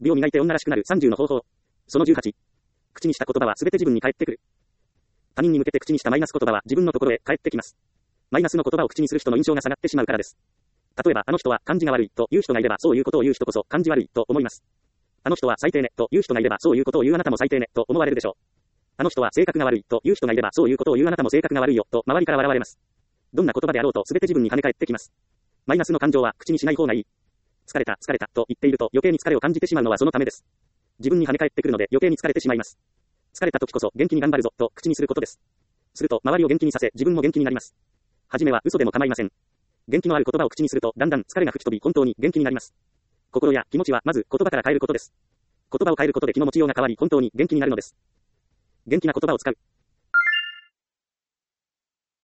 美を磨いて女らしくなる30の方法。その18。口にした言葉はすべて自分に返ってくる。他人に向けて口にしたマイナス言葉は自分のところへ返ってきます。マイナスの言葉を口にする人の印象が下がってしまうからです。例えば、あの人は感じが悪いという人がいれば、そういうことを言う人こそ感じ悪いと思います。あの人は最低ねという人がいれば、そういうことを言うあなたも最低ねと思われるでしょう。あの人は性格が悪いという人がいれば、そういうことを言うあなたも性格が悪いよと周りから笑われます。どんな言葉であろうとすべて自分に跳ね返ってきます。マイナスの感情は口にしない方がいい。疲れたと言っていると余計に疲れを感じてしまうのはそのためです。自分に跳ね返ってくるので余計に疲れてしまいます。疲れた時こそ元気に頑張るぞと口にすることです。すると周りを元気にさせ自分も元気になります。はじめは嘘でも構いません。元気のある言葉を口にするとだんだん疲れが吹き飛び本当に元気になります。心や気持ちはまず言葉から変えることです。言葉を変えることで気の持ちようが変わり本当に元気になるのです。元気な言葉を使う。